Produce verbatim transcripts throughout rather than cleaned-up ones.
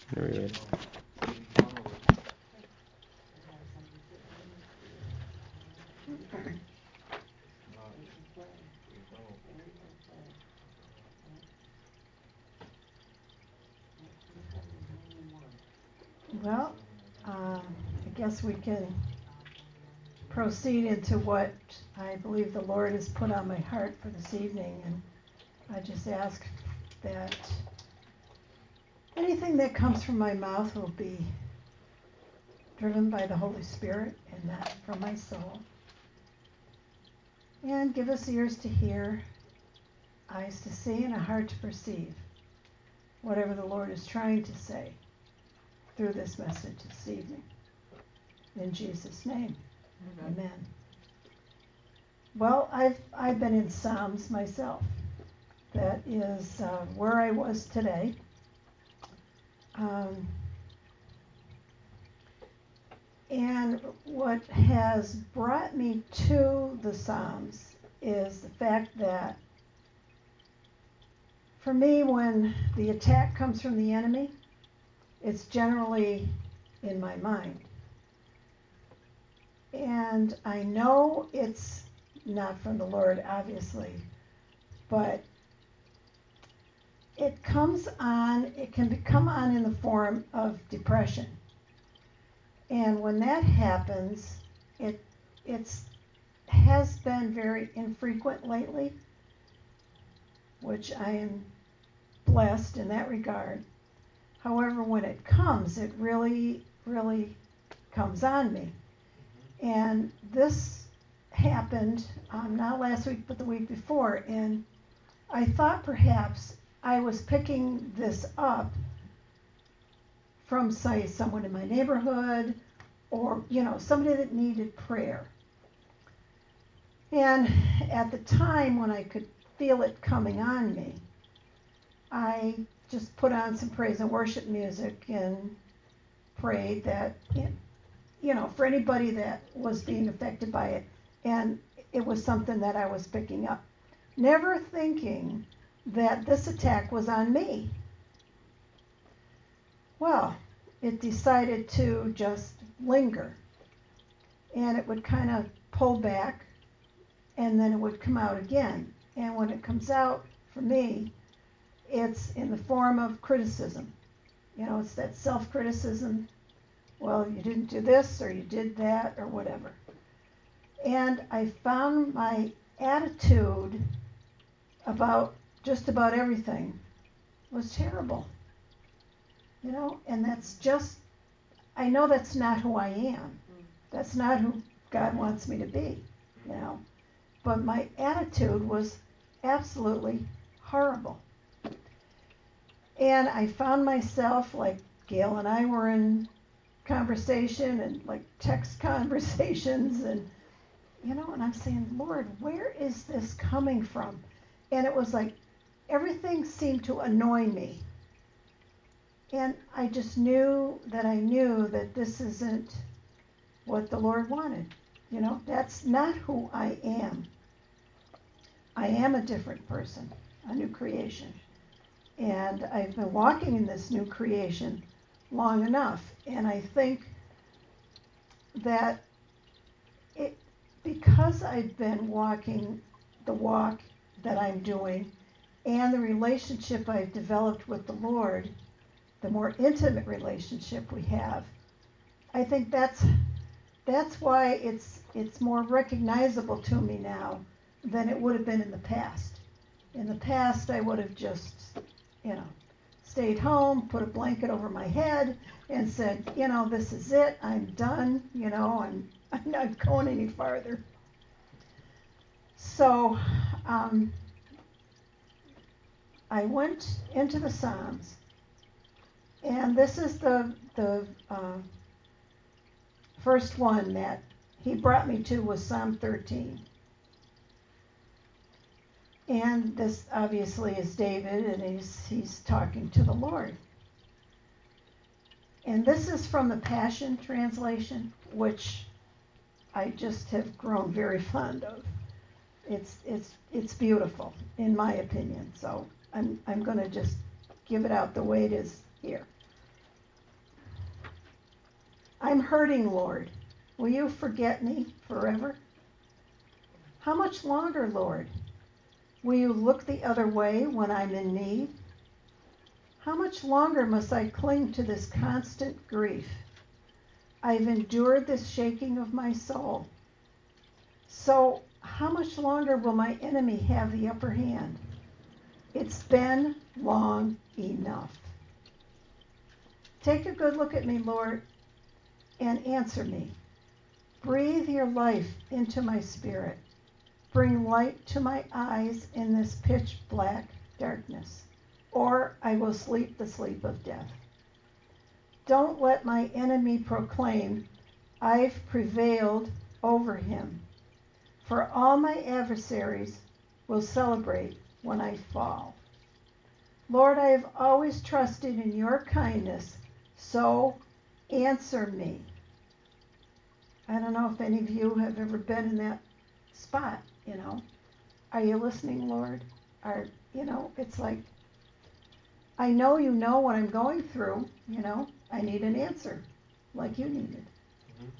Really. Well, uh, I guess we can proceed into what I believe the Lord has put on my heart for this evening. And I just ask that anything that comes from my mouth will be driven by the Holy Spirit and not from my soul. And give us ears to hear, eyes to see, and a heart to perceive whatever the Lord is trying to say through this message this evening. In Jesus' name, amen. amen. Well, I've, I've been in Psalms myself. That is uh, where I was today. Um, and what has brought me to the Psalms is the fact that for me, when the attack comes from the enemy, it's generally in my mind. And I know it's not from the Lord, obviously, but it comes on, it can come on in the form of depression. And when that happens, it it's has been very infrequent lately, which I am blessed in that regard. However, when it comes, it really, really comes on me. And this happened um, not last week, but the week before. And I thought perhaps I was picking this up from, say, someone in my neighborhood or, you know, somebody that needed prayer. And at the time when I could feel it coming on me, I just put on some praise and worship music and prayed that, you know, for anybody that was being affected by it. And it was something that I was picking up. Never thinking that this attack was on me. Well, it decided to just linger. And it would kind of pull back, and then it would come out again. And when it comes out, for me, it's in the form of criticism. You know, it's that self-criticism. Well, you didn't do this, or you did that, or whatever. And I found my attitude about just about everything was terrible. You know, and that's just, I know that's not who I am. That's not who God wants me to be, you know. But my attitude was absolutely horrible. And I found myself, like Gail and I were in conversation and like text conversations, and, you know, and I'm saying, Lord, where is this coming from? And it was like everything seemed to annoy me. And I just knew that I knew that this isn't what the Lord wanted. You know, that's not who I am. I am a different person, a new creation. And I've been walking in this new creation long enough. And I think that it, because I've been walking the walk that I'm doing and the relationship I've developed with the Lord, the more intimate relationship we have, I think that's that's why it's it's more recognizable to me now than it would have been in the past. In the past, I would have just, you know, stayed home, put a blanket over my head, and said, you know, this is it. I'm done. You know, I'm I'm not going any farther. So um, I went into the Psalms, and this is the the uh, first one that he brought me to was Psalm thirteen. And this obviously is David, and he's he's talking to the Lord. And this is from the Passion Translation, which I just have grown very fond of. It's it's it's beautiful, in my opinion. So I'm I'm going to just give it out the way it is here. I'm hurting, Lord. Will you forget me forever? How much longer, Lord? Will you look the other way when I'm in need? How much longer must I cling to this constant grief? I've endured this shaking of my soul. So how much longer will my enemy have the upper hand? It's been long enough. Take a good look at me, Lord, and answer me. Breathe your life into my spirit. Bring light to my eyes in this pitch black darkness, or I will sleep the sleep of death. Don't let my enemy proclaim, I've prevailed over him, for all my adversaries will celebrate when I fall. Lord, I have always trusted in your kindness, so answer me. I don't know if any of you have ever been in that spot, you know. Are you listening, Lord? Or, you know, it's like, I know you know what I'm going through, you know. I need an answer, like you needed. Mm-hmm.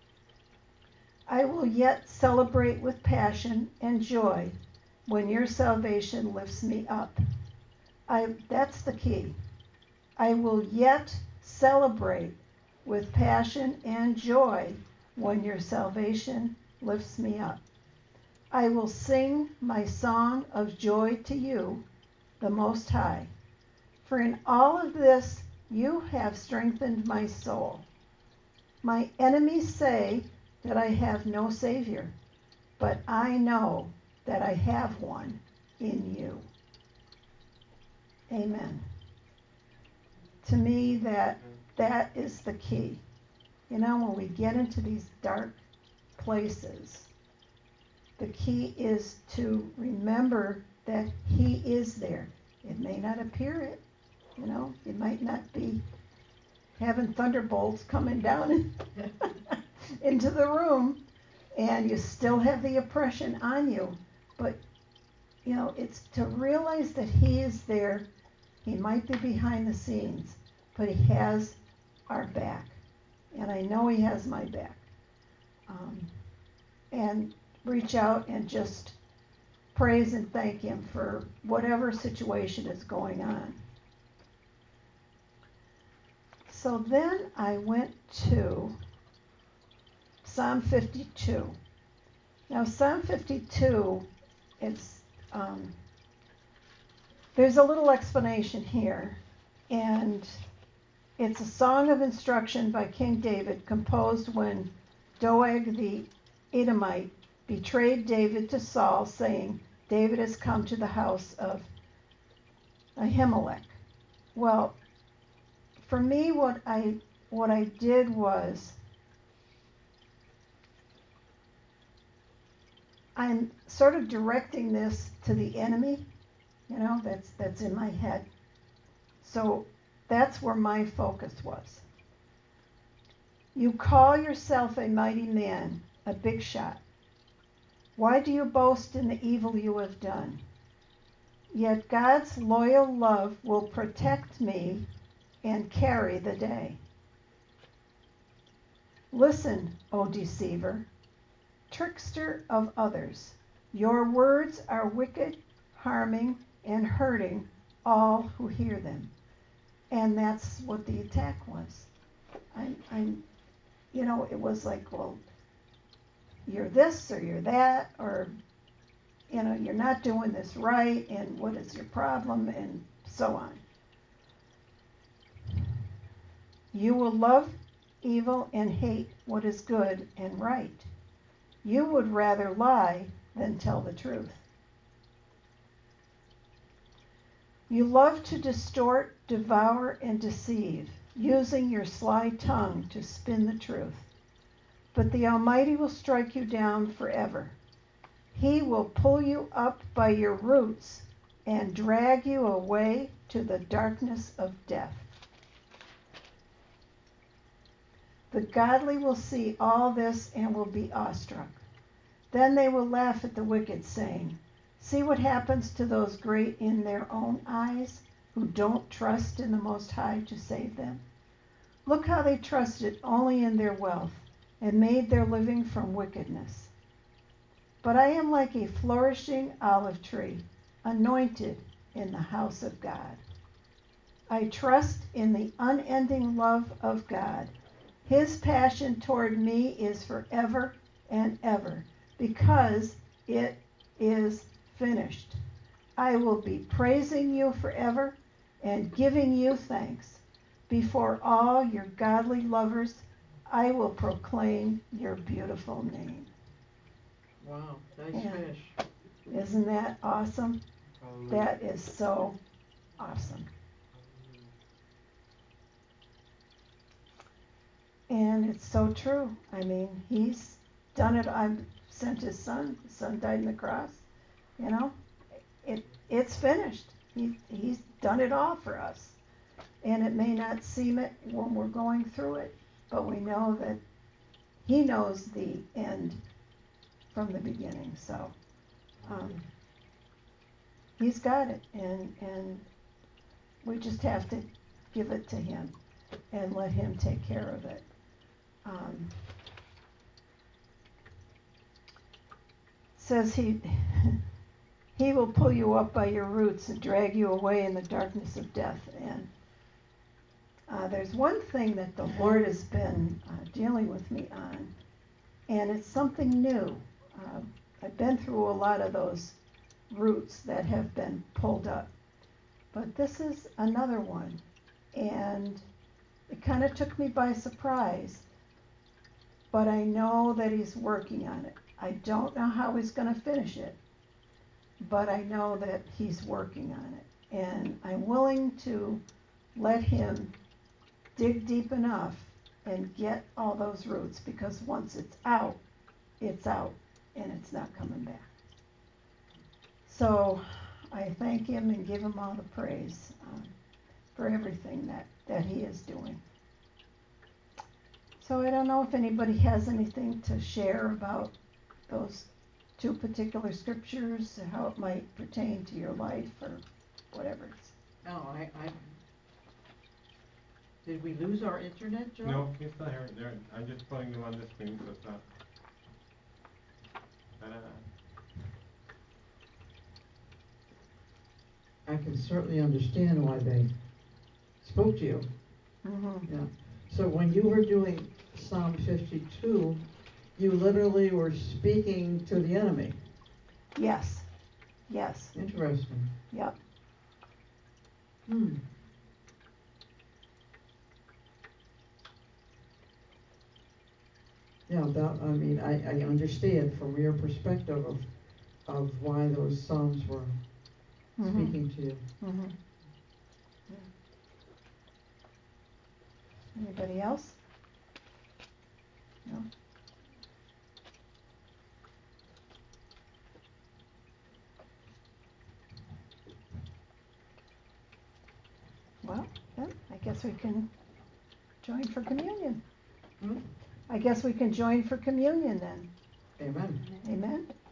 I will yet celebrate with passion and joy when your salvation lifts me up. I, that's the key. I will yet celebrate with passion and joy when your salvation lifts me up. I will sing my song of joy to you, the Most High. For in all of this you have strengthened my soul. My enemies say that I have no Savior, but I know that I have one in you. Amen. To me, that that is the key. You know, when we get into these dark places, the key is to remember that he is there. It may not appear it, you know, it might not be having thunderbolts coming down in, into the room, and you still have the oppression on you. But, you know, it's to realize that he is there. He might be behind the scenes, but he has our back. And I know he has my back. Um, and reach out and just praise and thank him for whatever situation is going on. So then I went to Psalm fifty-two. Now Psalm fifty-two is, um, there's a little explanation here, and it's a song of instruction by King David, composed when Doeg the Edomite betrayed David to Saul, saying, David has come to the house of Ahimelech. Well, for me, what I what I did was, I'm sort of directing this to the enemy, you know, that's that's in my head. So that's where my focus was. You call yourself a mighty man, a big shot. Why do you boast in the evil you have done? Yet God's loyal love will protect me and carry the day. Listen, O deceiver, trickster of others. Your words are wicked, harming, and hurting all who hear them. And that's what the attack was. I'm, I'm, you know, it was like, well, you're this or you're that, or, you know, you're not doing this right, and what is your problem, and so on. You will love evil and hate what is good and right. You would rather lie than tell the truth. You love to distort, devour, and deceive, using your sly tongue to spin the truth. But the Almighty will strike you down forever. He will pull you up by your roots and drag you away to the darkness of death. The godly will see all this and will be awestruck. Then they will laugh at the wicked, saying, see what happens to those great in their own eyes, who don't trust in the Most High to save them. Look how they trusted only in their wealth and made their living from wickedness. But I am like a flourishing olive tree, anointed in the house of God. I trust in the unending love of God. His passion toward me is forever and ever, because it is finished. I will be praising you forever and giving you thanks. Before all your godly lovers, I will proclaim your beautiful name. Wow, nice Yeah. finish. Isn't that awesome? Hallelujah. That is so awesome. And it's so true. I mean, he's done it. I've sent his son. His son died on the cross. You know, it it's finished. He he's done it all for us. And it may not seem it when we're going through it, but we know that he knows the end from the beginning. So um, he's got it, and and we just have to give it to him and let him take care of it. Um, says he he will pull you up by your roots and drag you away in the darkness of death. And uh, there's one thing that the Lord has been uh, dealing with me on, and it's something new. Uh, I've been through a lot of those roots that have been pulled up, but this is another one, and it kind of took me by surprise, but I know that he's working on it. I don't know how he's going to finish it, but I know that he's working on it, and I'm willing to let him dig deep enough and get all those roots, because once it's out, it's out, and it's not coming back. So I thank him and give him all the praise um, for everything that, that he is doing. So I don't know if anybody has anything to share about those two particular scriptures, how it might pertain to your life or whatever. No, I, I, did we lose our internet, Joe? No, he's still here. There, I'm just putting them on the screen, so it's not. Ta-da. I can certainly understand why they spoke to you. Mm-hmm. Yeah. So when you were doing Psalm fifty-two, you literally were speaking to the enemy. Yes. Yes. Interesting. Yep. Hmm. Yeah, that, I mean, I, I understand from your perspective of, of why those Psalms were Mm-hmm. speaking to you. Mm-hmm. Yeah. Anybody else? No? Well, then I guess we can join for communion. Hmm? I guess we can join for communion then. Amen. Amen.